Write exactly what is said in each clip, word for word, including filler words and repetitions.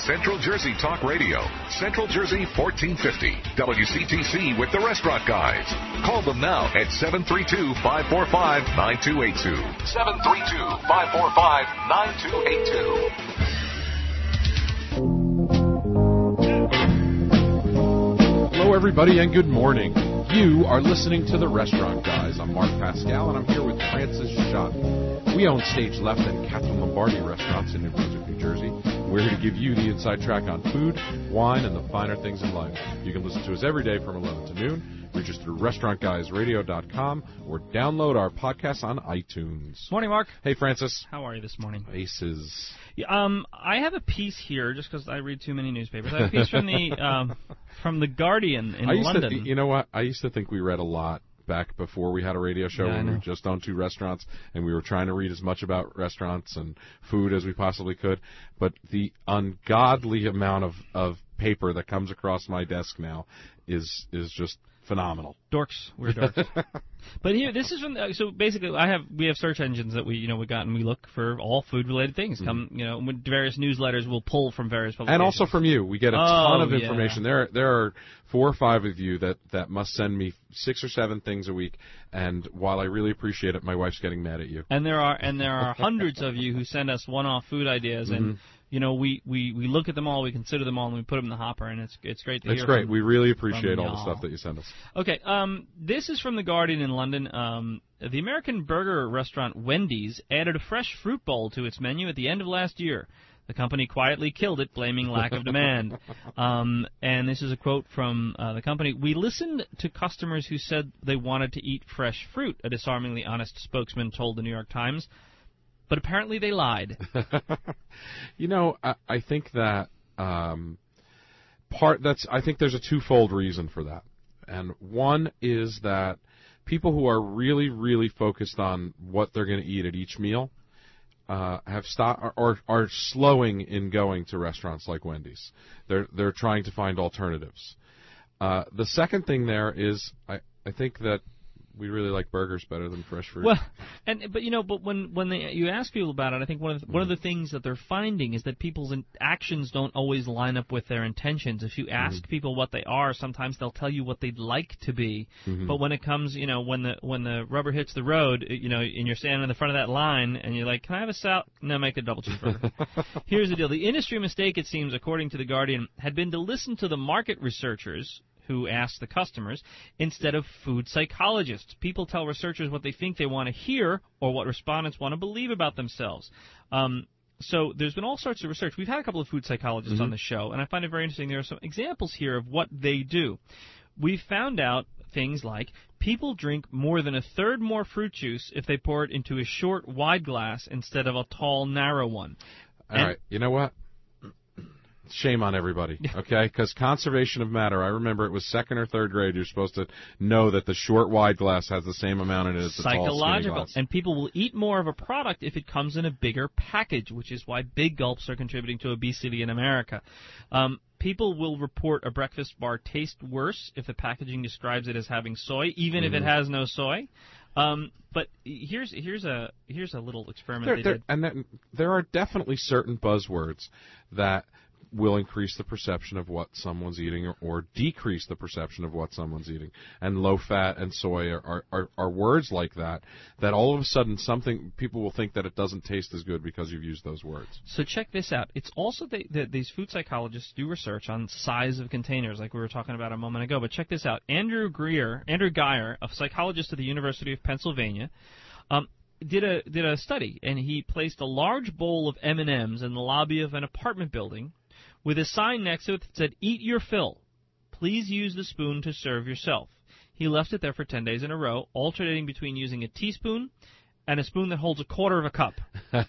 Central Jersey Talk Radio. Central Jersey fourteen fifty. W C T C with the Restaurant Guys. Call them now at seven three two, five four five, nine two eight two. seven three two, five four five, nine two eight two. Hello, everybody, and good morning. You are listening to The Restaurant Guys. I'm Mark Pascal, and I'm here with Francis Schott. We own Stage Left and Catherine Lombardi restaurants in New Brunswick, New Jersey. We're here to give you the inside track on food, wine, and the finer things in life. You can listen to us every day from eleven to noon. Reach us through restaurant guys radio dot com or download our podcast on iTunes. Morning, Mark. Hey, Francis. How are you this morning? Aces. Yeah, um, I have a piece here, just because I read too many newspapers. I have a piece from the um, from the Guardian in I used London. To, you know what? I used to think we read a lot back before we had a radio show, yeah, when we were just on two restaurants, and we were trying to read as much about restaurants and food as we possibly could. But the ungodly amount of, of paper that comes across my desk now is is just phenomenal. Dorks, we're dorks. But here, this is from. Uh, so basically, I have we have search engines that we you know we got and we look for all food related things. Come mm-hmm. you know, with various newsletters will pull from various publications. And also from you, we get a oh, ton of information. Yeah. There there are four or five of you that that must send me six or seven things a week. And while I really appreciate it, my wife's getting mad at you. And there are and there are hundreds of you who send us one off food ideas and. Mm-hmm. You know, we, we, we look at them all, we consider them all, and we put them in the hopper, and it's it's great to it's hear. It's great. From, we really appreciate all y'all. the stuff that you send us. Okay, um, this is from The Guardian in London. Um, the American burger restaurant Wendy's added a fresh fruit bowl to its menu at the end of last year. The company quietly killed it, blaming lack of demand. Um, and this is a quote from uh, the company. "We listened to customers who said they wanted to eat fresh fruit," a disarmingly honest spokesman told the New York Times. But apparently they lied. You know, I, I think that um, part that's. I think there's a twofold reason for that, and one is that people who are really, really focused on what they're going to eat at each meal uh, have stopped or are slowing in going to restaurants like Wendy's. They're they're trying to find alternatives. Uh, the second thing there is, I, I think that. We really like burgers better than fresh fruit. Well, and but you know, but when when they, you ask people about it, I think one of the, one of the things that they're finding is that people's in, actions don't always line up with their intentions. If you ask mm-hmm. people what they are, sometimes they'll tell you what they'd like to be. Mm-hmm. But when it comes, you know, when the when the rubber hits the road, you know, and you're standing in the front of that line, and you're like, "Can I have a salad?" No, make a double cheeseburger. Here's the deal: the industry mistake, it seems, according to the Guardian, had been to listen to the market researchers who asked the customers instead of food psychologists. People tell researchers what they think they want to hear or what respondents want to believe about themselves. Um, so there's been all sorts of research. We've had a couple of food psychologists mm-hmm. on the show, and I find it very interesting. There are some examples here of what they do. We've found out things like people drink more than a third more fruit juice if they pour it into a short, wide glass instead of a tall, narrow one. All and right. You know what? Shame on everybody, okay? Because conservation of matter, I remember it was second or third grade, you're supposed to know that the short, wide glass has the same amount in it as the tall, skinny glass. Psychological. And people will eat more of a product if it comes in a bigger package, which is why big gulps are contributing to obesity in America. Um, people will report a breakfast bar tastes worse if the packaging describes it as having soy, even mm-hmm. if it has no soy. Um, but here's here's a here's a little experiment there, they there, did. And then there are definitely certain buzzwords that will increase the perception of what someone's eating or, or decrease the perception of what someone's eating. And low fat and soy are, are, are words like that, that all of a sudden something people will think that it doesn't taste as good because you've used those words. So check this out. It's also that the, these food psychologists do research on size of containers, like we were talking about a moment ago. But check this out. Andrew Greer, Andrew Geyer, a psychologist at the University of Pennsylvania, um, did a did a study, and he placed a large bowl of M and M's in the lobby of an apartment building with a sign next to it that said, "Eat your fill. Please use the spoon to serve yourself." He left it there for ten days in a row, alternating between using a teaspoon and a spoon that holds a quarter of a cup.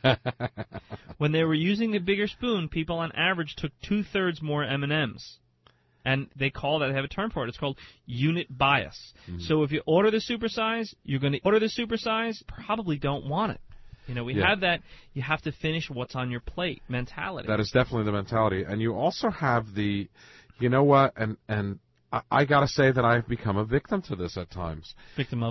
When they were using the bigger spoon, people on average took two-thirds more M and M's. And they call that, they have a term for it, it's called unit bias. Mm-hmm. So if you order the supersize, you're going to order the supersize, probably don't want it. You know, we yeah. have that, you have to finish what's on your plate mentality. That is definitely the mentality. And you also have the, you know what, and, and I, I got to say that I've become a victim to this at times. Victim of that.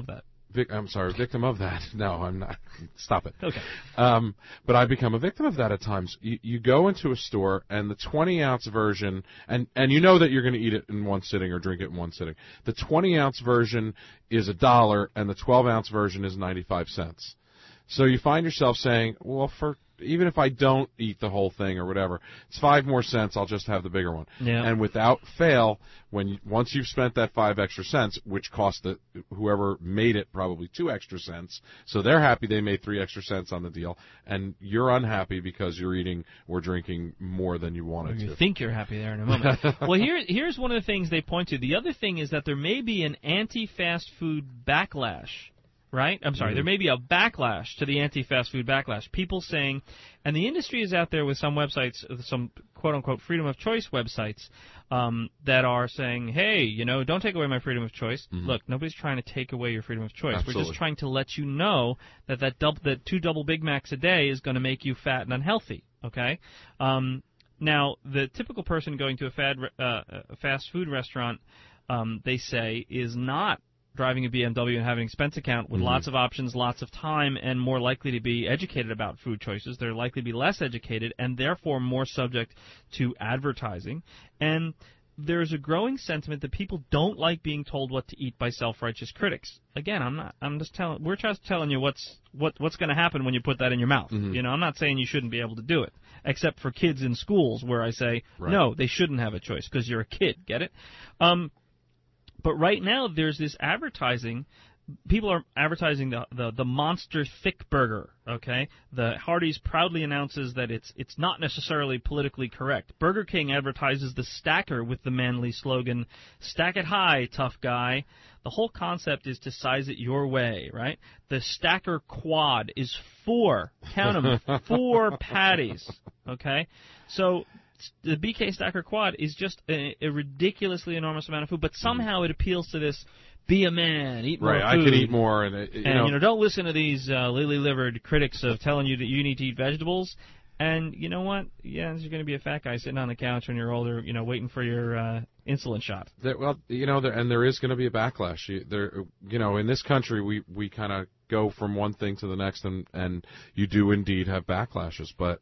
vic- I'm sorry, victim of that. No, I'm not. Stop it. Okay. Um, but I become a victim of that at times. You, you go into a store and the twenty ounce version, and, and you know that you're going to eat it in one sitting or drink it in one sitting. The twenty ounce version is a dollar and the twelve ounce version is ninety-five cents. So you find yourself saying, well, for even if I don't eat the whole thing or whatever, it's five more cents, I'll just have the bigger one. Yeah. And without fail, when you, once you've spent that five extra cents, which cost the whoever made it probably two extra cents, so they're happy they made three extra cents on the deal, and you're unhappy because you're eating or drinking more than you wanted or you to. think you're happy there in a moment. Well, here, here's one of the things they point to. The other thing is that there may be an anti-fast food backlash. Right? I'm sorry, mm-hmm. There may be a backlash to the anti-fast food backlash. People saying, and the industry is out there with some websites, some quote-unquote freedom of choice websites um, that are saying, hey, you know, don't take away my freedom of choice. Mm-hmm. Look, nobody's trying to take away your freedom of choice. Absolutely. We're just trying to let you know that that, dub- that two double Big Macs a day is going to make you fat and unhealthy, okay? Um, now, the typical person going to a, fad, uh, a fast food restaurant, um, they say, is not driving a B M W and having an expense account with mm-hmm. lots of options, lots of time, and more likely to be educated about food choices. They're likely to be less educated and therefore more subject to advertising. And there's a growing sentiment that people don't like being told what to eat by self-righteous critics. Again, I'm not. I'm just telling. We're just telling you what's what what's going to happen when you put that in your mouth. Mm-hmm. You know, I'm not saying you shouldn't be able to do it, except for kids in schools where I say right. No, they shouldn't have a choice because you're a kid. Get it? Um, But right now, there's this advertising. People are advertising the, the the Monster Thick Burger. Okay, the Hardee's proudly announces that it's it's not necessarily politically correct. Burger King advertises the Stacker with the manly slogan, "Stack it high, tough guy." The whole concept is to size it your way, right? The Stacker Quad is four, count them, four patties. Okay, so the B K Stacker Quad is just a, a ridiculously enormous amount of food, but somehow it appeals to this, be a man, eat more right, food. I can eat more. And, it, you and know, you know, don't listen to these uh, lily-livered critics of telling you that you need to eat vegetables. And you know what? Yeah, you're going to be a fat guy sitting on the couch when you're older, you know, waiting for your uh, insulin shot. There, well, you know, there, and there is going to be a backlash. You, there, you know, in this country, we, we kind of go from one thing to the next, and, and you do indeed have backlashes. But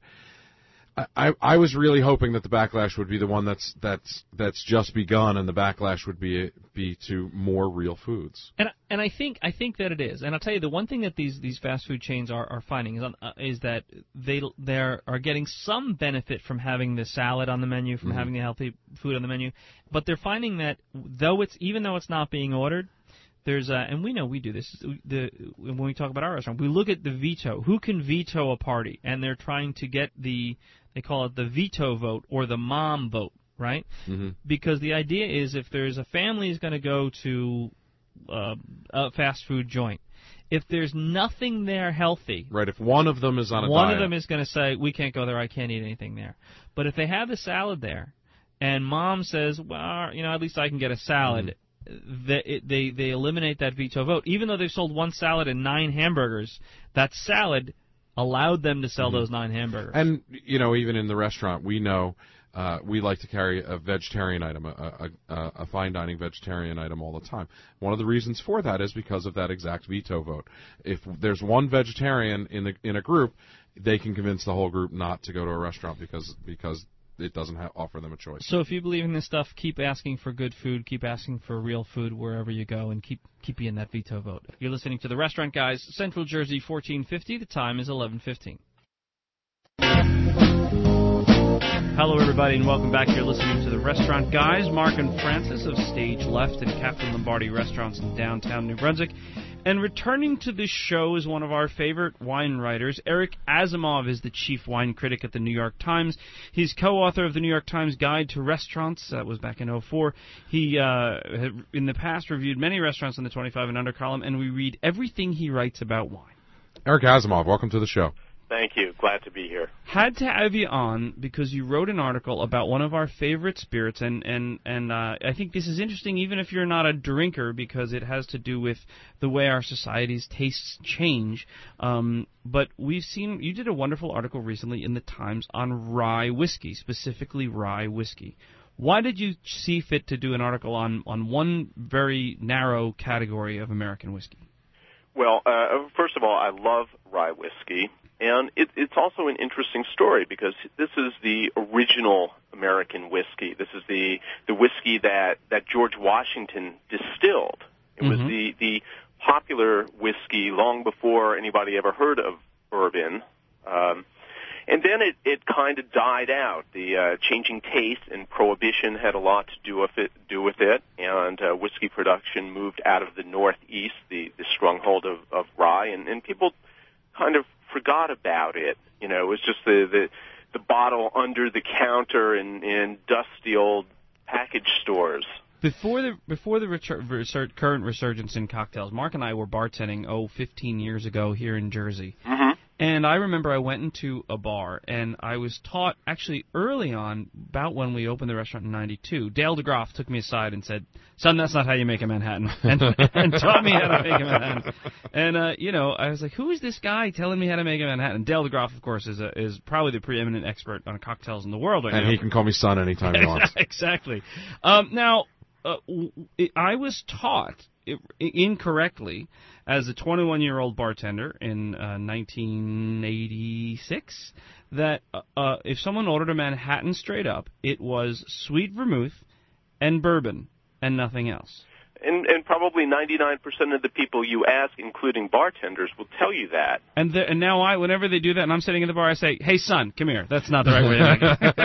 I, I was really hoping that the backlash would be the one that's that's that's just begun, and the backlash would be be to more real foods. And and I think I think that it is. And I'll tell you, the one thing that these, these fast food chains are, are finding is on, uh, is that they they are getting some benefit from having the salad on the menu, from mm-hmm. having the healthy food on the menu, but they're finding that though it's even though it's not being ordered, there's a, and we know we do this. The when we talk about our restaurant, we look at the veto. Who can veto a party? And they're trying to get the, they call it the veto vote or the mom vote, right? Mm-hmm. Because the idea is if there's a family is going to go to uh, a fast food joint, if there's nothing there healthy, right? If one of them is on a one diet, of them is going to say we can't go there. I can't eat anything there. But if they have the salad there, and mom says, well, you know, at least I can get a salad. Mm-hmm. They, they they eliminate that veto vote. Even though they've sold one salad and nine hamburgers, that salad allowed them to sell mm-hmm. those nine hamburgers. And, you know, even in the restaurant, we know uh, we like to carry a vegetarian item, a, a, a fine dining vegetarian item all the time. One of the reasons for that is because of that exact veto vote. If there's one vegetarian in the in a group, they can convince the whole group not to go to a restaurant because because it doesn't ha- offer them a choice. So if you believe in this stuff, keep asking for good food, keep asking for real food wherever you go, and keep keep being that veto vote. You're listening to The Restaurant Guys, Central Jersey, fourteen fifty. The time is eleven fifteen. Hello, everybody, and welcome back. You're listening to The Restaurant Guys. Mark and Francis of Stage Left and Captain Lombardi Restaurants in downtown New Brunswick. And returning to this show is one of our favorite wine writers. Eric Asimov is the chief wine critic at the New York Times. He's co-author of the New York Times Guide to Restaurants. That was back in oh four. He, uh, had in the past, reviewed many restaurants in the twenty-five and under column, and we read everything he writes about wine. Eric Asimov, welcome to the show. Thank you. Glad to be here. Had to have you on because you wrote an article about one of our favorite spirits, and and and uh, I think this is interesting, even if you're not a drinker, because it has to do with the way our society's tastes change. Um, but we've seen you did a wonderful article recently in the Times on rye whiskey, specifically rye whiskey. Why did you see fit to do an article on on one very narrow category of American whiskey? Well, uh, first of all, I love rye whiskey, and it, it's also an interesting story because this is the original American whiskey. This is the the whiskey that, that George Washington distilled. It mm-hmm. was the, the popular whiskey long before anybody ever heard of bourbon. Um, and then it, it kind of died out. The uh, changing taste and prohibition had a lot to do with it, do with it and uh, whiskey production moved out of the Northeast, the, the stronghold of, of rye, and, and people kind of forgot about it. You know, it was just the, the, the bottle under the counter in, in dusty old package stores. Before the before the retur- resur- current resurgence in cocktails, Mark and I were bartending, oh, fifteen years ago here in Jersey. Mm-hmm. And I remember I went into a bar, and I was taught, actually early on, about when we opened the restaurant in ninety-two, Dale DeGroff took me aside and said, son, that's not how you make a Manhattan, and, and taught me how to make a Manhattan. And, uh, you know, I was like, who is this guy telling me how to make a Manhattan? Dale DeGroff, of course, is a, is probably the preeminent expert on cocktails in the world right and now. And he can call me son anytime he wants. Exactly. Um, now, uh, I was taught incorrectly as a twenty-one-year-old bartender in uh, nineteen eighty-six that uh, if someone ordered a Manhattan straight up, it was sweet vermouth and bourbon and nothing else. And, and probably ninety-nine percent of the people you ask, including bartenders, will tell you that. And, the, and now I, whenever they do that and I'm sitting in the bar, I say, hey, son, come here. That's not the right way to make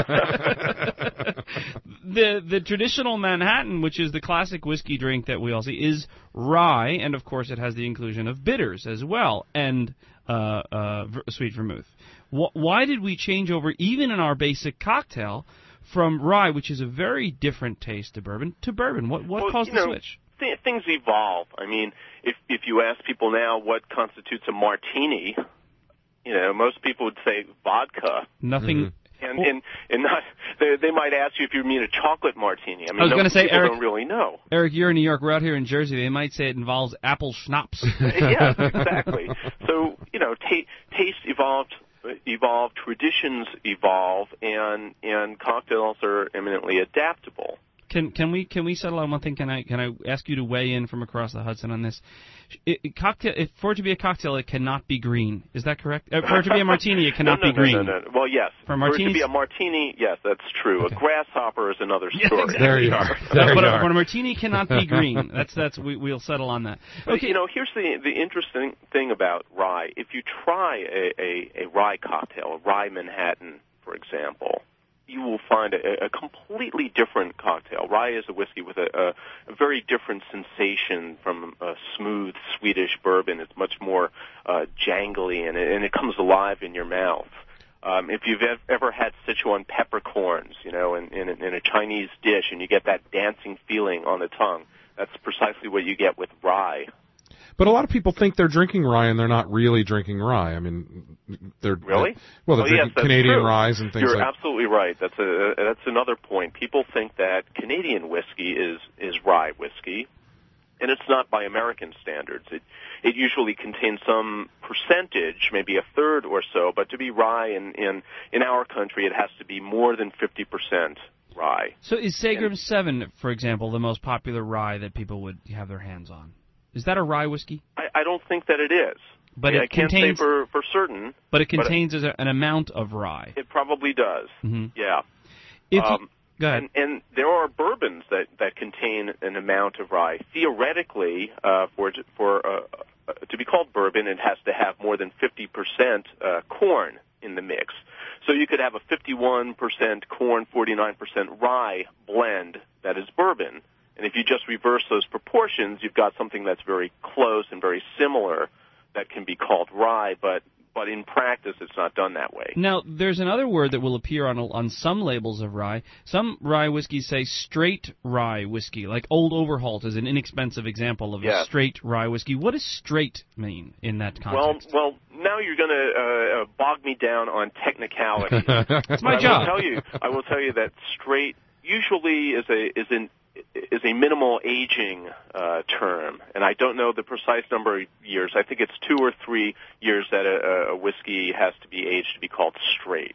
it. the, the traditional Manhattan, which is the classic whiskey drink that we all see, is rye, and, of course, it has the inclusion of bitters as well, and uh, uh, v- sweet vermouth. Wh- why did we change over, even in our basic cocktail, from rye, which is a very different taste to bourbon, to bourbon? What, what well, caused you the know, switch? Th- things evolve. I mean, if if you ask people now what constitutes a martini, you know, most people would say vodka. Nothing. Mm-hmm. And, and and not they, they might ask you if you mean a chocolate martini. I mean, I was no, going to say, people Eric, don't really know. Eric, you're in New York. We're out here in Jersey. They might say it involves apple schnapps. Yes, exactly. So you know, ta- taste evolved, evolved, traditions evolve, and and cocktails are eminently adaptable. Can can we can we settle on one thing? Can I can I ask you to weigh in from across the Hudson on this? It, it, cocktail, if, for it to be a cocktail, it cannot be green. Is that correct? Uh, for it to be a martini, it cannot no, no, be green. No, no, no. Well, yes. For, for it to be a martini, yes, that's true. Okay. A grasshopper is another story. Yeah, exactly. There you are. There but, you a, are. but a martini cannot be green. That's that's we, we'll settle on that. But, okay. you know, here's the the interesting thing about rye. If you try a, a, a rye cocktail, a rye Manhattan, for example, you will find a, a completely different cocktail. Rye is a whiskey with a, a, a very different sensation from a smooth Swedish bourbon. It's much more uh, jangly, and it, and it comes alive in your mouth. Um, if you've ev- ever had Sichuan peppercorns, you know, in, in, in a Chinese dish, and you get that dancing feeling on the tongue, that's precisely what you get with rye. But a lot of people think they're drinking rye, and they're not really drinking rye. I mean, they're really they're, well, they're oh, drinking yes, Canadian true. ryes and things You're like. You're absolutely right. That's a that's another point. People think that Canadian whiskey is is rye whiskey, and it's not by American standards. It it usually contains some percentage, maybe a third or so, but to be rye in in, in our country, it has to be more than fifty percent rye. So is Seagram seven, for example, the most popular rye that people would have their hands on? Is that a rye whiskey? I, I don't think that it is. But I, mean, it I can't contains, say for, for certain. But it contains but it, an amount of rye. It probably does. Mm-hmm. Yeah. If um, you, go ahead. And, and there are bourbons that, that contain an amount of rye. Theoretically, uh, for for uh, uh, to be called bourbon, it has to have more than fifty percent uh, corn in the mix. So you could have a fifty-one percent corn, forty-nine percent rye blend that is bourbon. And if you just reverse those proportions, you've got something that's very close and very similar that can be called rye, but but in practice it's not done that way. Now, there's another word that will appear on on some labels of rye. Some rye whiskeys say straight rye whiskey, like Old Overholt is an inexpensive example of yes. a straight rye whiskey. What does straight mean in that context? Well, well, now you're going to uh, bog me down on technicality. That's my I job. Will tell you, I will tell you that straight usually is a is an is a minimal aging uh, term, and I don't know the precise number of years. I think it's two or three years that a, a whiskey has to be aged to be called straight.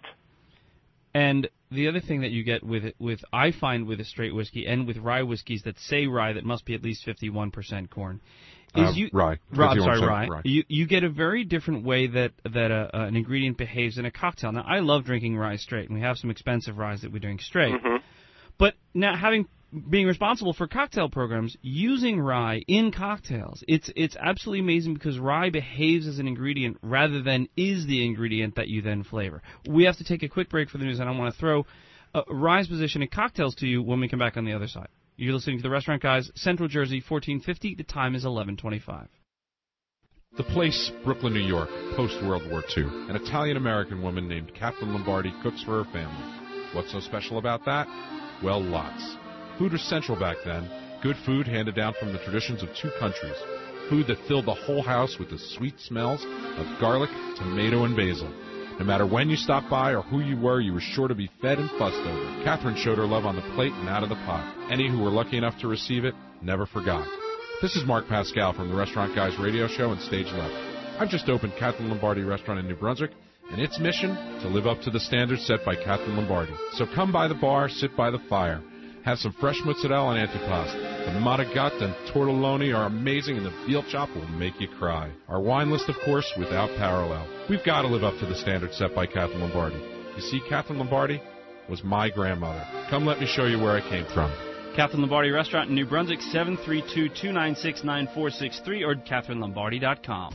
And the other thing that you get with it, with I find with a straight whiskey and with rye whiskeys that say rye that must be at least fifty-one percent corn, is Uh, you rye. Rye, I'm fifty-one sorry, percent rye. rye. You you get a very different way that that uh, uh, an ingredient behaves in a cocktail. Now, I love drinking rye straight, and we have some expensive ryes that we drink straight. Mm-hmm. But now, having being responsible for cocktail programs, using rye in cocktails, it's it's absolutely amazing because rye behaves as an ingredient rather than is the ingredient that you then flavor. We have to take a quick break for the news, and I want to throw uh, rye's position in cocktails to you when we come back on the other side. You're listening to The Restaurant Guys, Central Jersey, fourteen fifty. The time is eleven twenty-five. The place, Brooklyn, New York, post-World War Two. An Italian-American woman named Catherine Lombardi cooks for her family. What's so special about that? Well, lots. Food was central back then. Good food handed down from the traditions of two countries. Food that filled the whole house with the sweet smells of garlic, tomato, and basil. No matter when you stopped by or who you were, you were sure to be fed and fussed over. Catherine showed her love on the plate and out of the pot. Any who were lucky enough to receive it never forgot. This is Mark Pascal from the Restaurant Guys radio show and Stage Left. I've just opened Catherine Lombardi Restaurant in New Brunswick, and its mission, to live up to the standards set by Catherine Lombardi. So come by the bar, sit by the fire. Have some fresh mozzarella and antipasto. The matagat and tortelloni are amazing, and the veal chop will make you cry. Our wine list, of course, without parallel. We've got to live up to the standards set by Catherine Lombardi. You see, Catherine Lombardi was my grandmother. Come let me show you where I came from. Catherine Lombardi Restaurant in New Brunswick, seven three two, two nine six, nine four six three or catherine lombardi dot com.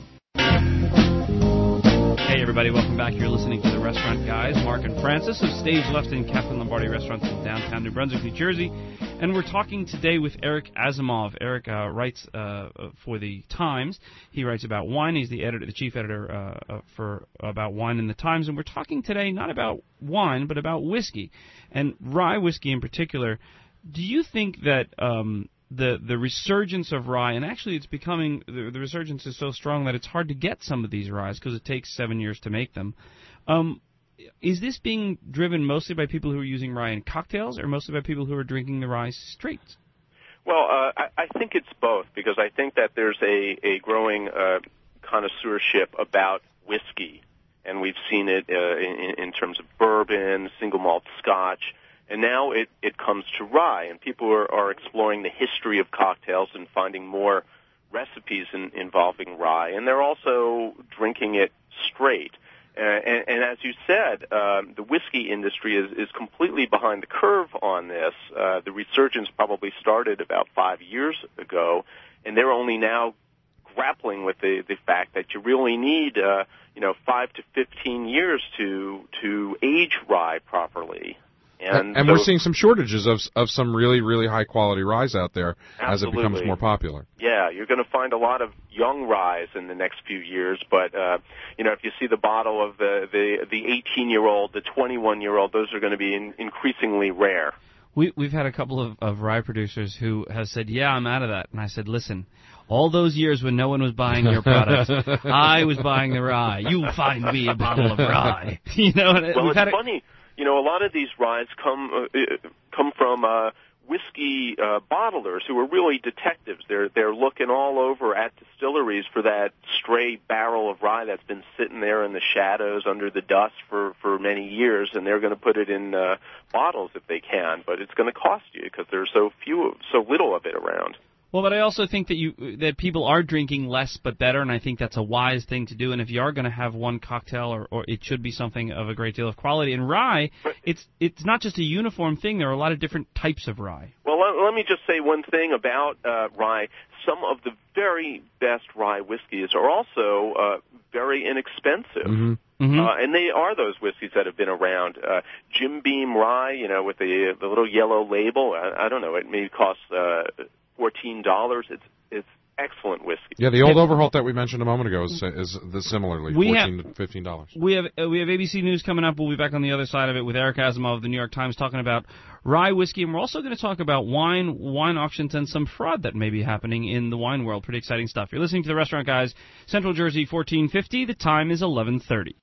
Hey everybody, welcome back. You're listening to The Restaurant Guys, Mark and Francis of Stage Left in Catherine Lombardi Restaurants in downtown New Brunswick, New Jersey. And we're talking today with Eric Asimov. Eric uh, writes uh, for the Times. He writes about wine. He's the editor, the chief editor uh, uh, for about wine in the Times. And we're talking today not about wine, but about whiskey, and rye whiskey in particular. Do you think that um, the the resurgence of rye, and actually it's becoming, the, the resurgence is so strong that it's hard to get some of these ryes because it takes seven years to make them. Um, is this being driven mostly by people who are using rye in cocktails or mostly by people who are drinking the rye straight? Well, uh, I, I think it's both, because I think that there's a, a growing uh, connoisseurship about whiskey, and we've seen it uh, in, in terms of bourbon, single malt scotch. And now it, it comes to rye, and people are, are exploring the history of cocktails and finding more recipes in, involving rye. And they're also drinking it straight. Uh, and, and as you said, um, the whiskey industry is, is completely behind the curve on this. Uh, the resurgence probably started about five years ago, and they're only now grappling with the, the fact that you really need, uh, you know, five to fifteen years to to age rye properly. And, and so, we're seeing some shortages of of some really, really high-quality ryes out there absolutely. as it becomes more popular. Yeah, you're going to find a lot of young ryes in the next few years, but, uh, you know, if you see the bottle of the the the eighteen-year-old, the twenty-one-year-old, those are going to be in, increasingly rare. We, we've had a couple of, of rye producers who have said, yeah, I'm out of that. And I said, listen, all those years when no one was buying your product, I was buying the rye. You find me a bottle of rye. You know, and well, we've it's had a, funny. You know, a lot of these ryes come uh, come from uh, whiskey uh, bottlers who are really detectives. They're they're looking all over at distilleries for that stray barrel of rye that's been sitting there in the shadows under the dust for, for many years, and they're going to put it in uh, bottles if they can. But it's going to cost you because there's so few, so little of it around. Well, but I also think that you that people are drinking less but better, and I think that's a wise thing to do. And if you are going to have one cocktail, or, or it should be something of a great deal of quality. And rye, it's it's not just a uniform thing. There are a lot of different types of rye. Well, let, let me just say one thing about uh, rye. Some of the very best rye whiskeys are also uh, very inexpensive. Mm-hmm. Mm-hmm. Uh, and they are those whiskeys that have been around. Uh, Jim Beam rye, you know, with the the little yellow label. I, I don't know. It may cost uh, fourteen dollars. It's it's excellent whiskey. Yeah, the old Overholt that we mentioned a moment ago is is the similarly We fourteen have- to fifteen dollars. We have uh, we have A B C News coming up. We'll be back on the other side of it with Eric Asimov of the New York Times talking about rye whiskey, and we're also going to talk about wine, wine auctions, and some fraud that may be happening in the wine world. Pretty exciting stuff. You're listening to The Restaurant Guys, Central Jersey, fourteen fifty. The time is eleven thirty.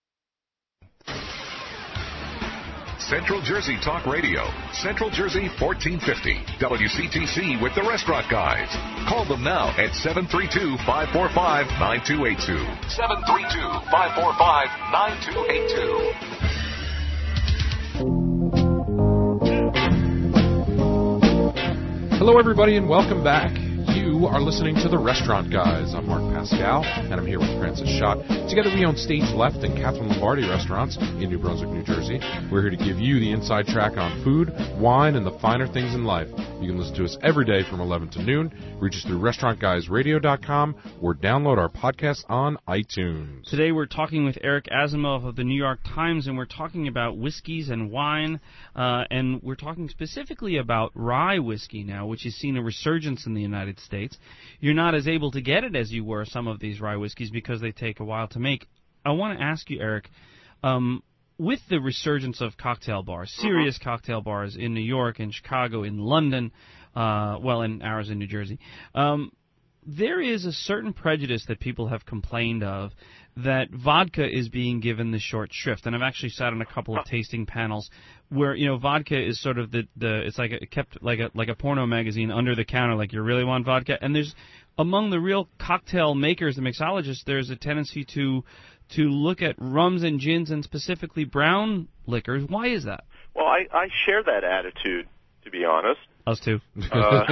Central Jersey Talk Radio, Central Jersey fourteen fifty, W C T C with the Restaurant Guys. Call them now at seven three two, five four five, nine two eight two. seven three two, five four five, nine two eight two. Hello, everybody, and welcome back. You You are listening to The Restaurant Guys. I'm Mark Pascal, and I'm here with Francis Schott. Together we own Stage Left and Catherine Lombardi restaurants in New Brunswick, New Jersey. We're here to give you the inside track on food, wine, and the finer things in life. You can listen to us every day from eleven to noon. Reach us through restaurant guys radio dot com or download our podcast on iTunes. Today we're talking with Eric Asimov of the New York Times, and we're talking about whiskeys and wine, uh, and we're talking specifically about rye whiskey now, which has seen a resurgence in the United States. You're not as able to get it as you were some of these rye whiskeys because they take a while to make. I want to ask you, Eric, um, with the resurgence of cocktail bars, serious mm-hmm. cocktail bars in New York, in Chicago, in London, uh, well, in ours in New Jersey, um, there is a certain prejudice that people have complained of that vodka is being given the short shrift. And I've actually sat on a couple of tasting panels where, you know, vodka is sort of the, the it's like a, kept like a like a porno magazine under the counter, like you really want vodka. And there's, among the real cocktail makers, the mixologists, there's a tendency to to look at rums and gins and specifically brown liquors. Why is that? Well, I, I share that attitude, to be honest. Us too. Uh,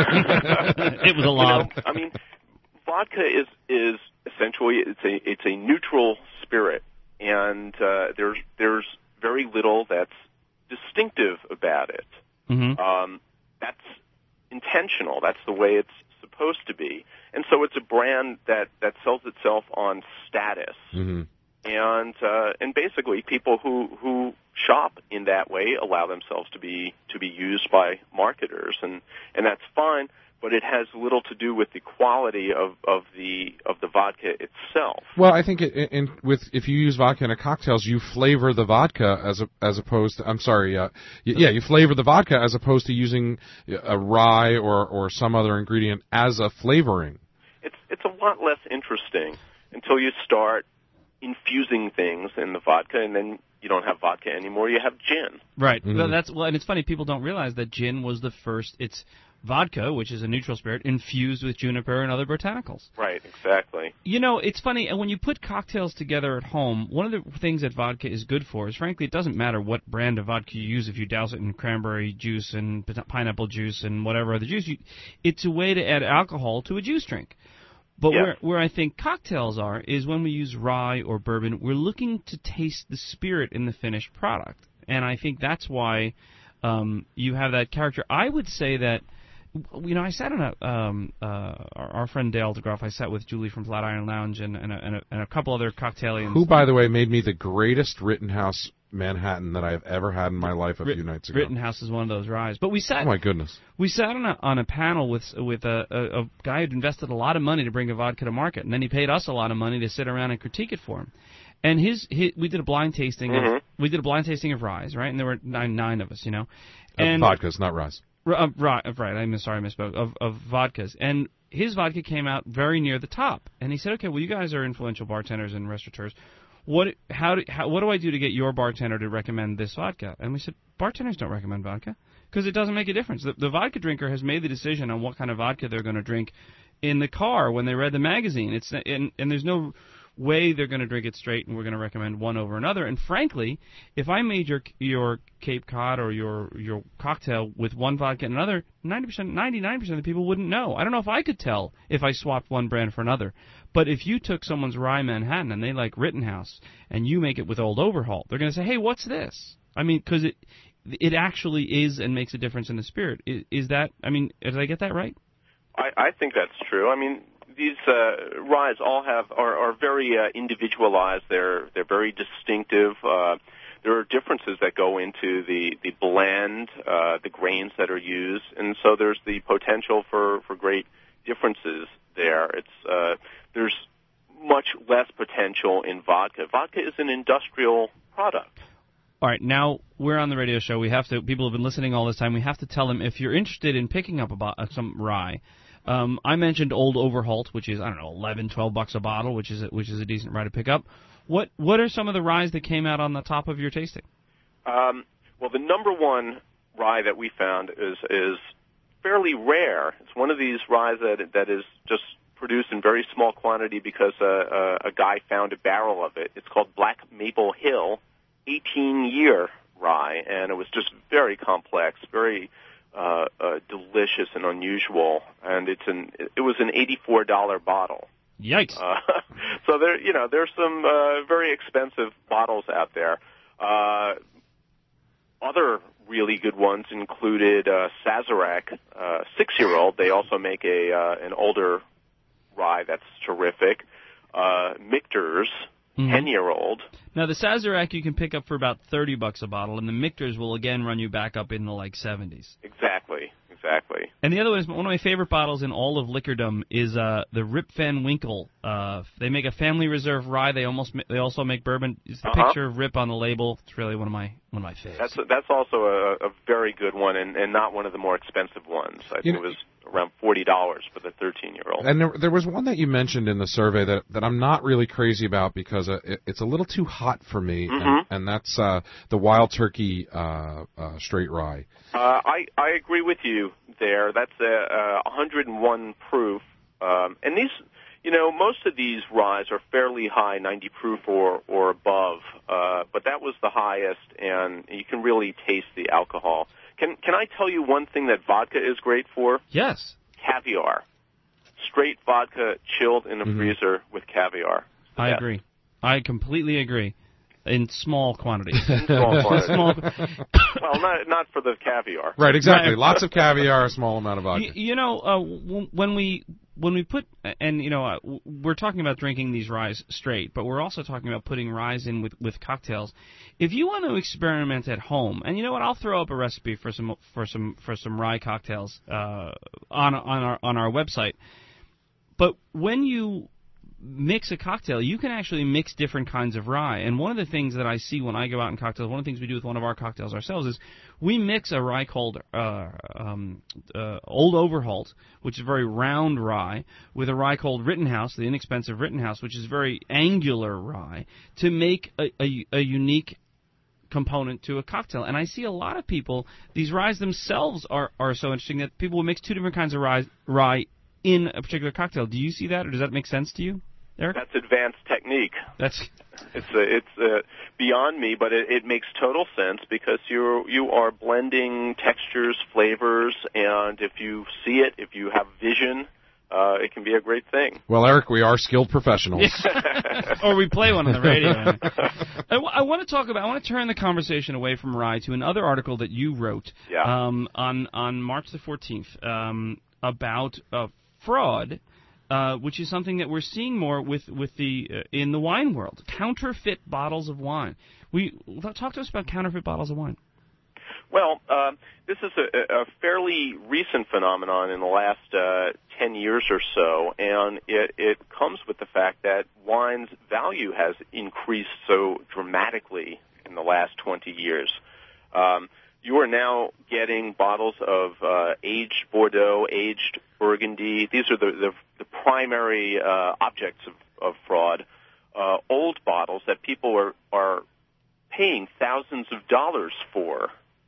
it was a lot. You know, I mean, vodka is is essentially it's a it's a neutral spirit, and uh, there's there's very little that's distinctive about it. Mm-hmm. Um, that's intentional. That's the way it's supposed to be, and so it's a brand that that sells itself on status. Mm-hmm. And uh, and basically, people who, who shop in that way allow themselves to be to be used by marketers, and, and that's fine. But it has little to do with the quality of, of the of the vodka itself. Well, I think it, in, with if you use vodka in a cocktails, you flavor the vodka as a, as opposed to I'm sorry, uh, yeah, you flavor the vodka as opposed to using a rye or, or some other ingredient as a flavoring. It's it's a lot less interesting until you start infusing things in the vodka, and then you don't have vodka anymore. You have gin. Right. Mm-hmm. Well, that's well, and it's funny. People don't realize that gin was the first. It's vodka, which is a neutral spirit, infused with juniper and other botanicals. Right. Exactly. You know, it's funny. And when you put cocktails together at home, one of the things that vodka is good for is, frankly, it doesn't matter what brand of vodka you use. If you douse it in cranberry juice and pineapple juice and whatever other juice, you, it's a way to add alcohol to a juice drink. But yeah. where, where I think cocktails are is when we use rye or bourbon, we're looking to taste the spirit in the finished product. And I think that's why um, you have that character. I would say that, you know, I sat on a, um, uh, our, our friend Dale DeGroff, I sat with Julie from Flatiron Lounge and, and, a, and, a, and a couple other cocktailians. Who, by the way, made me the greatest Rittenhouse Manhattan that I have ever had in my life a few nights ago. Rittenhouse is one of those ryes. But we sat. Oh my goodness. We sat on a on a panel with with a, a, a guy who'd invested a lot of money to bring a vodka to market, and then he paid us a lot of money to sit around and critique it for him. And his, his we did a blind tasting. Mm-hmm. Of, we did a blind tasting of ryes, right? And there were nine nine of us, you know. And of vodkas, not ryes. Uh, right, right. I'm sorry, I misspoke. Of of vodkas, and his vodka came out very near the top. And he said, "Okay, well, you guys are influential bartenders and restaurateurs. What how, do, how what do I do to get your bartender to recommend this vodka?" And we said, bartenders don't recommend vodka because it doesn't make a difference. The, the vodka drinker has made the decision on what kind of vodka they're going to drink in the car when they read the magazine. It's and, and there's no way they're going to drink it straight, and we're going to recommend one over another. And frankly, if I made your your Cape Cod or your your cocktail with one vodka and another, ninety percent, ninety-nine percent of the people wouldn't know. I don't know if I could tell if I swapped one brand for another. But if you took someone's rye Manhattan and they like Rittenhouse, and you make it with Old Overholt, they're going to say, "Hey, what's this?" I mean, because it it actually is and makes a difference in the spirit. Is, is that? I mean, did I get that right? I, I think that's true. I mean, these uh, ryes all have are, are very uh, individualized. They're they're very distinctive. Uh, there are differences that go into the the blend, uh, the grains that are used, and so there's the potential for, for great differences there. It's uh, there's much less potential in vodka. Vodka is an industrial product. All right, now we're on the radio show. We have to. People have been listening all this time. We have to tell them if you're interested in picking up about uh, some rye. Um, I mentioned Old Overholt, which is I don't know, eleven, twelve bucks a bottle, which is a, which is a decent rye to pick up. What what are some of the ryes that came out on the top of your tasting? Um, well, the number one rye that we found is is fairly rare. It's one of these ryes that that is just produced in very small quantity because uh, uh, a guy found a barrel of it. It's called Black Maple Hill eighteen-year rye, and it was just very complex, very uh, uh, delicious and unusual, and it's an it was an eighty-four dollar bottle. Yikes! Uh, so there, you know, there's some uh, very expensive bottles out there. Uh, other really good ones included uh, Sazerac, uh, six-year-old. They also make a uh, an older rye that's terrific. Uh, Michter's, mm-hmm. ten-year-old. Now the Sazerac you can pick up for about thirty bucks a bottle, and the Michter's will again run you back up in the like seventies. Exactly, exactly. And the other one is one of my favorite bottles in all of liquordom is uh, the Rip Van Winkle. Uh, they make a family reserve rye. They almost they also make bourbon. It's the uh-huh. picture of Rip on the label. It's really one of my one of my favorites. That's that's also a, a very good one, and, and not one of the more expensive ones. I think you know, it was around forty dollars for the thirteen-year-old. And there, there was one that you mentioned in the survey that that I'm not really crazy about because uh, it, it's a little too hot for me, mm-hmm. and, and that's uh, the Wild Turkey uh, uh, straight rye. Uh, I I agree with you there. That's a, a one hundred one proof, um, and these, you know, most of these ryes are fairly high, ninety proof or or above. Uh, but that was the highest, and you can really taste the alcohol. Can can I tell you one thing that vodka is great for? Yes. Caviar. Straight vodka chilled in the mm-hmm. freezer with caviar. I yeah. agree. I completely agree. In small quantities. In small quantities. small... well, not not for the caviar. Right, exactly. Lots of caviar, a small amount of vodka. You, you know, uh, w- when we when we put and you know uh, we're talking about drinking these ryes straight, but we're also talking about putting ryes in with, with cocktails. If you want to experiment at home, and you know what, I'll throw up a recipe for some for some for some rye cocktails uh, on on our on our website. But when you mix a cocktail, you can actually mix different kinds of rye. And one of the things that I see when I go out in cocktails, one of the things we do with one of our cocktails ourselves is we mix a rye called uh, um, uh, Old Overholt, which is a very round rye, with a rye called Rittenhouse, the inexpensive Rittenhouse, which is very angular rye, to make a, a, a unique component to a cocktail. And I see a lot of people, these ryes themselves are, are so interesting that people will mix two different kinds of rye, rye in a particular cocktail. Do you see that, or does that make sense to you, Eric? That's advanced technique. That's it's uh, it's uh, beyond me, but it, it makes total sense because you you are blending textures, flavors, and if you see it, if you have vision, uh, it can be a great thing. Well, Eric, we are skilled professionals. Or we play one on the radio. I, w- I want to talk about. I want to turn the conversation away from rye to another article that you wrote yeah. um, on on March the fourteenth um, about uh, fraud. Uh, which is something that we're seeing more with with the uh, in the wine world. Counterfeit bottles of wine. We talk to us about counterfeit bottles of wine. Well, uh, this is a, a fairly recent phenomenon in the last uh, ten years or so, and it, it comes with the fact that wine's value has increased so dramatically in the last twenty years. Um, You are now getting bottles of uh, aged Bordeaux, aged Burgundy. These are the, the, the primary uh, objects of, of fraud. Uh, old bottles that people are, are paying thousands of dollars for.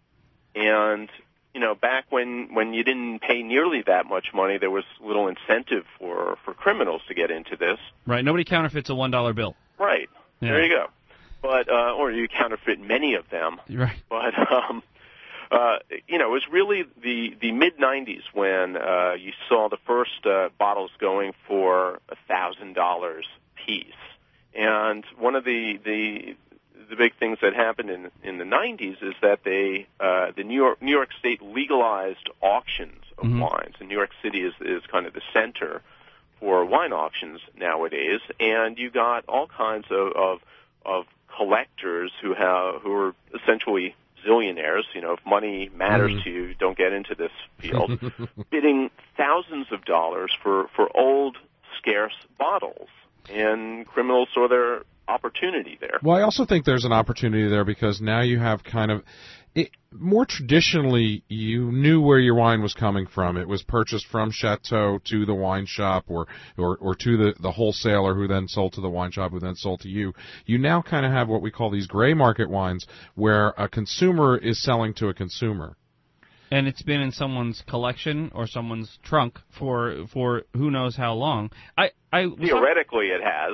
And, you know, back when, when you didn't pay nearly that much money, there was little incentive for, for criminals to get into this. Right. Nobody counterfeits a one dollar bill. Right. Yeah. There you go. But uh, or you counterfeit many of them. Right. But um, Uh, you know, it was really the, the mid nineties when uh, you saw the first uh, bottles going for a thousand dollars piece, and one of the, the the big things that happened in in the nineties is that they uh, the New York New York State legalized auctions of mm-hmm. wines, and New York City is is kind of the center for wine auctions nowadays, and you got all kinds of of, of collectors who have who are essentially zillionaires, you know, if money matters mm. to you, don't get into this field, bidding thousands of dollars for, for old, scarce bottles. And criminals saw their opportunity there. Well, I also think there's an opportunity there because now you have kind of... It, more traditionally, you knew where your wine was coming from. It was purchased from Chateau to the wine shop or, or, or to the, the wholesaler who then sold to the wine shop who then sold to you. You now kind of have what we call these gray market wines where a consumer is selling to a consumer. And it's been in someone's collection or someone's trunk for for who knows how long. I, I Theoretically, it has.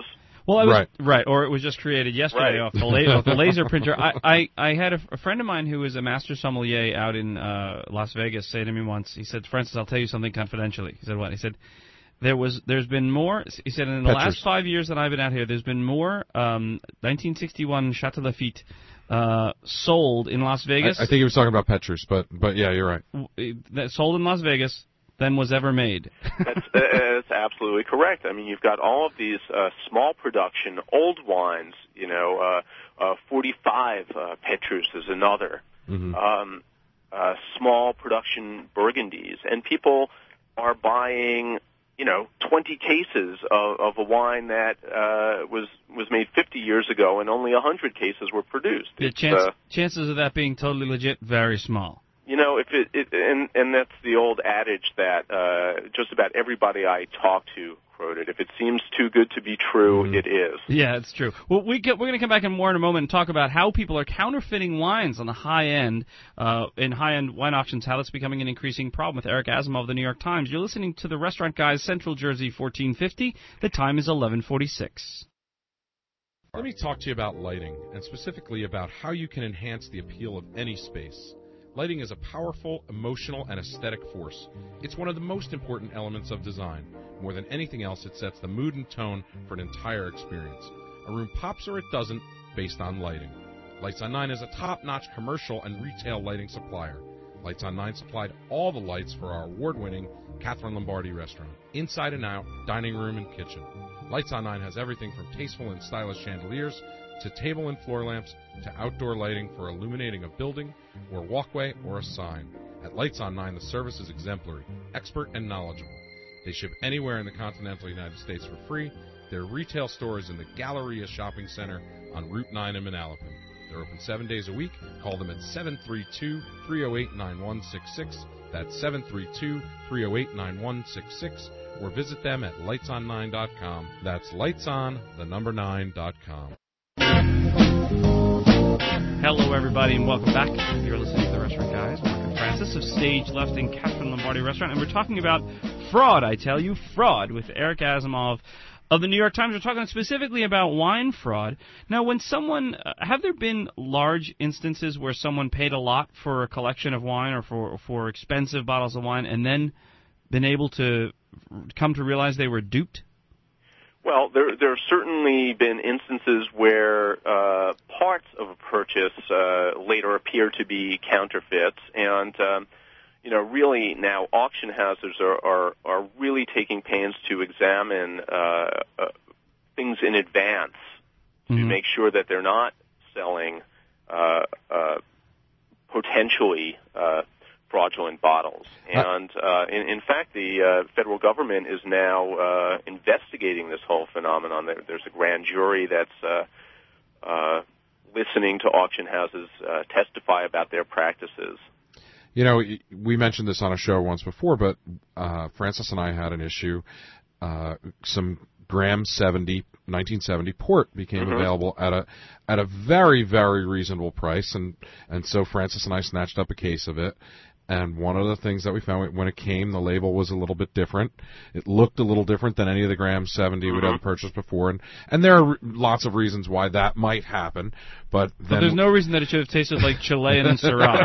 Well, I was, Right. right, or it was just created yesterday Right. off, the la- off the laser printer. I, I, I had a, a friend of mine who was a master sommelier out in uh, Las Vegas say to me once, he said, Francis, I'll tell you something confidentially. He said, what? He said, there was, there's been more, he said, in the Petrus. last five years that I've been out here, there's been more um, nineteen sixty-one Chateau Lafite uh, sold in Las I, Vegas. I think he was talking about Petrus, but but yeah, you're right. w- that sold in Las Vegas than was ever made. That's, that's absolutely correct. I mean, you've got all of these uh, small production old wines. You know, uh, uh, forty-five uh, Petrus is another. Mm-hmm. Um, uh, small production Burgundies, and people are buying, you know, twenty cases of, of a wine that uh, was was made fifty years ago, and only one hundred cases were produced. The It's, chance, uh, chances of that being totally legit, very small. You know, if it, it and and that's the old adage that uh, just about everybody I talk to quoted. If it seems too good to be true, Mm-hmm. it is. Yeah, it's true. Well, we get, we're going to come back in more in a moment and talk about how people are counterfeiting wines on the high end, uh, in high-end wine auctions, how that's becoming an increasing problem with Eric Asimov of the New York Times. You're listening to the Restaurant Guys, Central Jersey, fourteen fifty. The time is eleven forty-six. Let me talk to you about lighting, and specifically about how you can enhance the appeal of any space. Lighting is a powerful, emotional, and aesthetic force. It's one of the most important elements of design. More than anything else, it sets the mood and tone for an entire experience. A room pops or it doesn't, based on lighting. Lights on Nine is a top-notch commercial and retail lighting supplier. Lights on Nine supplied all the lights for our award-winning Catherine Lombardi restaurant, inside and out, dining room and kitchen. Lights on Nine has everything from tasteful and stylish chandeliers to table and floor lamps to outdoor lighting for illuminating a building or walkway or a sign. At Lights on Nine, the service is exemplary, expert, and knowledgeable. They ship anywhere in the continental United States for free. Their retail store is in the Galleria Shopping Center on Route nine in Manalapan. They're open seven days a week. Call them at seven three two, three oh eight, nine one six six. That's seven three two, three oh eight, nine one six six. Or visit them at lights on nine dot com. That's lightson, the number nine dot com. Hello, everybody, and welcome back. You're listening to the Restaurant Guys. Mark and Francis of Stage Left in Catherine Lombardi Restaurant, and we're talking about fraud, I tell you, fraud, with Eric Asimov of the New York Times. We're talking specifically about wine fraud. Now, when someone, uh, have there been large instances where someone paid a lot for a collection of wine or for, for expensive bottles of wine and then been able to come to realize they were duped? Well, there there have certainly been instances where uh, parts of a purchase uh, later appear to be counterfeits, and um, you know, really now auction houses are are, are really taking pains to examine uh, uh, things in advance to Mm-hmm. make sure that they're not selling uh, uh, potentially uh, fraudulent bottles. And uh, in, in fact, the uh, federal government is now uh, investigating this whole phenomenon. There, there's a grand jury that's uh, uh, listening to auction houses uh, testify about their practices. You know, we mentioned this on a show once before, but uh, Francis and I had an issue. Uh, some Graham seventy, nineteen seventy port became Mm-hmm. available at a at a very, very reasonable price, and, and so Francis and I snatched up a case of it. And one of the things that we found when it came, the label was a little bit different. It looked a little different than any of the Graham seventy Mm-hmm. we'd ever purchased before. And, and there are lots of reasons why that might happen. But, But then there's no reason that it should have tasted like Chilean and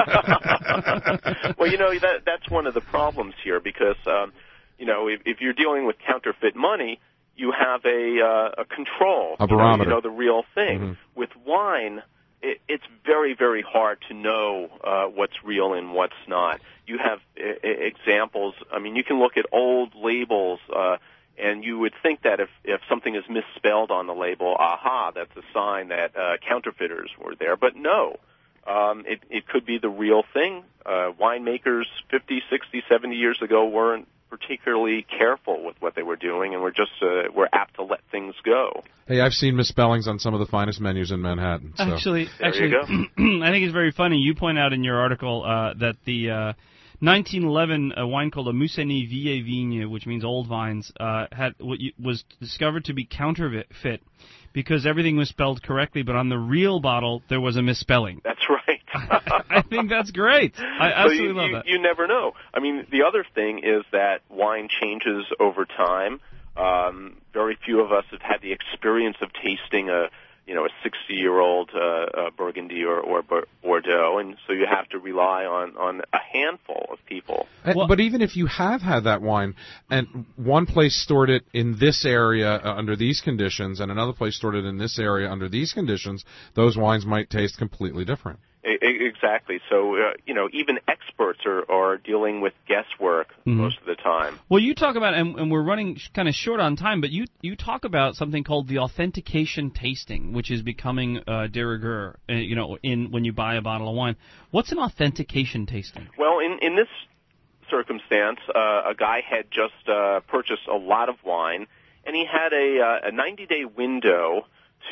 Syrah. Well, you know, that that's one of the problems here because, um, you know, if, if you're dealing with counterfeit money, you have a, uh, a control. A You know, barometer. you know the real thing. Mhm. With wine, it, it's very, very hard to know uh, what's real and what's not. You have I- I- examples. I mean, you can look at old labels, uh, and you would think that if, if something is misspelled on the label, aha, that's a sign that uh, counterfeiters were there. But no, um, it, it could be the real thing. Uh, winemakers fifty, sixty, seventy years ago weren't particularly careful with what they were doing, and we're just uh, we're apt to let things go. Hey, I've seen misspellings on some of the finest menus in Manhattan. So. Actually, There actually, you I think it's very funny. You point out in your article uh, that the uh, nineteen eleven uh, wine called a Musigny Vieille Vigne, which means old vines, uh, had what you, was discovered to be counterfeit because everything was spelled correctly, but on the real bottle there was a misspelling. That's right. I think that's great. I So absolutely you, love you, that. you never know. I mean, the other thing is that wine changes over time. Um, very few of us have had the experience of tasting a, you know, a sixty-year-old uh, uh, Burgundy or, or Bordeaux, and so you have to rely on, on a handful of people. Well, but even if you have had that wine, and one place stored it in this area uh, under these conditions, and another place stored it in this area under these conditions, those wines might taste completely different. Exactly. So, uh, you know, even experts are, are dealing with guesswork mm-hmm. most of the time. Well, you talk about, and, and we're running kind of short on time, but you you talk about something called the authentication tasting, which is becoming uh, de rigueur, uh, you know, in when you buy a bottle of wine. What's an authentication tasting? Well, in, in this circumstance, uh, a guy had just uh, purchased a lot of wine, and he had a, uh, a ninety-day window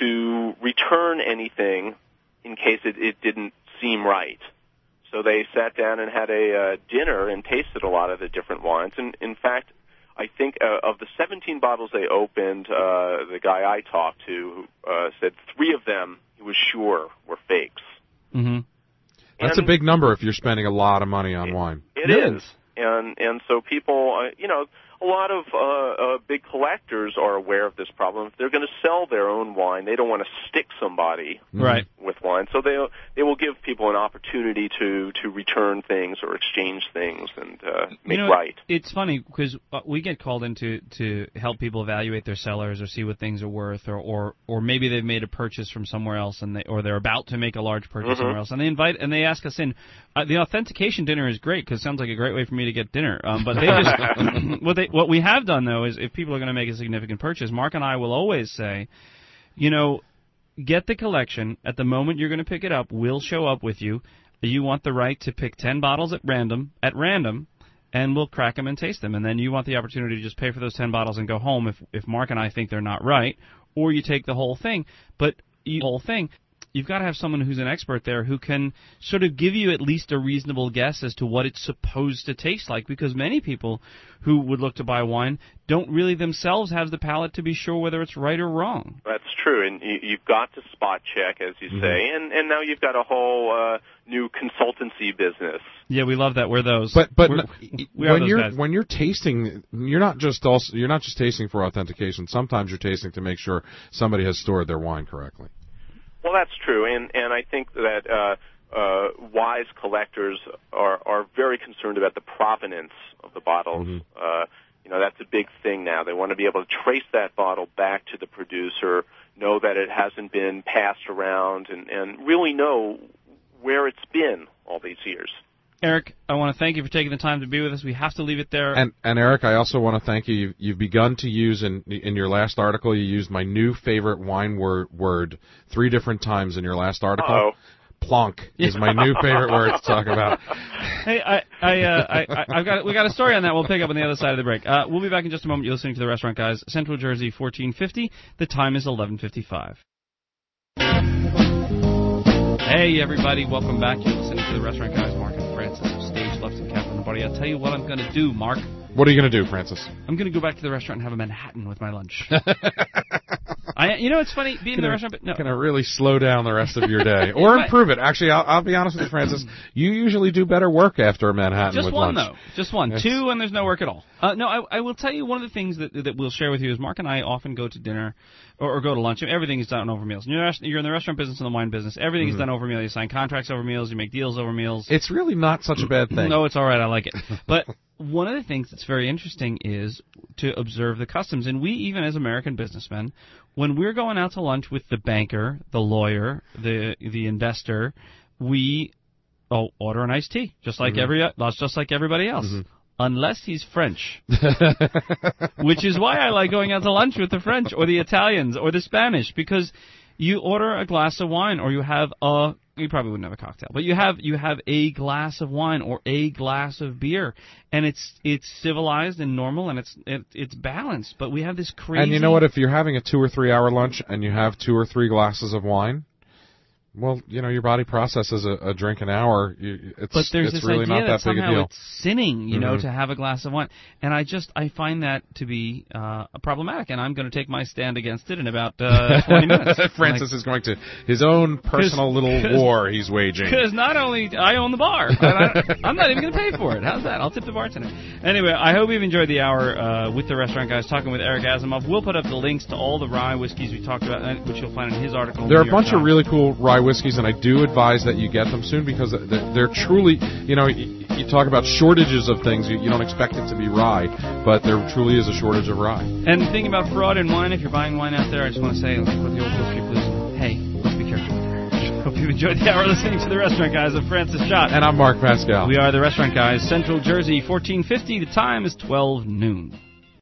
to return anything in case it, it didn't seem right. So they sat down and had a uh, dinner and tasted a lot of the different wines. And in fact, I think uh, of the seventeen bottles they opened, uh, the guy I talked to uh, said three of them he was sure were fakes. Mm-hmm. That's and a big number if you're spending a lot of money on it, wine. It yeah. is. And and so people, uh, you know, a lot of uh, uh, big collectors are aware of this problem. If they're going to sell their own wine, they don't want to stick somebody right. with wine. So they they will give people an opportunity to, to return things or exchange things and uh, make you know, right. It's funny because we get called in to, to help people evaluate their cellars or see what things are worth, or, or, or maybe they've made a purchase from somewhere else, and they or they're about to make a large purchase mm-hmm. somewhere else, and they invite and they ask us in. Uh, the authentication dinner is great because it sounds like a great way for me to get dinner. Um, but they just what they what we have done though is if people are going to make a significant purchase, Mark and I will always say, you know, get the collection at the moment you're going to pick it up. We'll show up with you. You want the right to pick ten bottles at random at random, and we'll crack them and taste them. And then you want the opportunity to just pay for those ten bottles and go home if if Mark and I think they're not right, or you take the whole thing. But you, the whole thing. You've got to have someone who's an expert there who can sort of give you at least a reasonable guess as to what it's supposed to taste like, because many people who would look to buy wine don't really themselves have the palate to be sure whether it's right or wrong. That's true, and you, you've got to spot check, as you mm-hmm. say, and, and now you've got a whole uh, new consultancy business. Yeah, we love that. We're those. But but We're, we when those you're guys. when you're tasting, you're not just also you're not just tasting for authentication. Sometimes you're tasting to make sure somebody has stored their wine correctly. Well, that's true, and and I think that uh, uh, wise collectors are are very concerned about the provenance of the bottles. Mm-hmm. Uh, you know, that's a big thing now. They want to be able to trace that bottle back to the producer, know that it hasn't been passed around, and and really know where it's been all these years. Eric, I want to thank you for taking the time to be with us. We have to leave it there. And, and Eric, I also want to thank you. You've, you've begun to use, in in your last article, you used my new favorite wine word, word three different times in your last article. Uh-oh. Plonk is my new favorite word to talk about. Hey, I, I, uh, I, I've got, we got a story on that. We'll pick up on the other side of the break. Uh, we'll be back in just a moment. You're listening to The Restaurant Guys, Central Jersey, fourteen fifty. The time is eleven fifty-five. Hey, everybody. Welcome back. You're listening to The Restaurant Guys, Mark and Francis of Stage Left and Captain Buddy. I'll tell you what I'm going to do, Mark. What are you going to do, Francis? I'm going to go back to the restaurant and have a Manhattan with my lunch. I, you know, it's funny being in the restaurant. But no. Going to really slow down the rest of your day, or improve it. Actually, I'll, I'll be honest with you, Francis. You usually do better work after a Manhattan Just with one, lunch. though. Just one. It's... Two, and there's no work at all. Uh, no, I, I will tell you one of the things that that we'll share with you is Mark and I often go to dinner or, or go to lunch. Everything is done over meals. You're, you're in the restaurant business and the wine business. Everything mm-hmm. is done over meals. You sign contracts over meals. You make deals over meals. It's really not such a bad thing. No, it's all right. I like it. But one of the things that's very interesting is to observe the customs. And we, even as American businessmen, when we're going out to lunch with the banker, the lawyer, the the investor, we oh, order an iced tea, just like mm-hmm. every that's just like everybody else. Mm-hmm. Unless he's French, which is why I like going out to lunch with the French or the Italians or the Spanish, because you order a glass of wine or you have a you probably wouldn't have a cocktail, but you have you have a glass of wine or a glass of beer, and it's it's civilized and normal and it's it, it's balanced. But we have this crazy. And you know what? If you're having a two or three hour lunch and you have two or three glasses of wine, Well, you know, your body processes a, a drink an hour. You, it's but there's it's this really idea not that, that big a somehow deal. it's sinning, you mm-hmm. know, to have a glass of wine. And I just I find that to be uh, problematic, and I'm going to take my stand against it in about uh, twenty minutes. Francis like, is going to his own personal little war he's waging. Because not only I own the bar, and I, I'm not even going to pay for it. How's that? I'll tip the bartender. Anyway, I hope you've enjoyed the hour uh, with the Restaurant Guys talking with Eric Asimov. We'll put up the links to all the rye whiskeys we talked about, which you'll find in his article. There are a bunch of really cool rye whiskeys, and I do advise that you get them soon because they're, they're truly, you know, you, you talk about shortages of things. You, you don't expect it to be rye, but there truly is a shortage of rye. And the thing about fraud in wine, if you're buying wine out there, I just want to say, like with the old whiskey blues, hey, let's be careful out there. Hope you enjoyed the hour listening to the Restaurant Guys. I'm Francis Schott. And I'm Mark Pascal. We are the Restaurant Guys, Central Jersey, fourteen fifty. The time is twelve noon.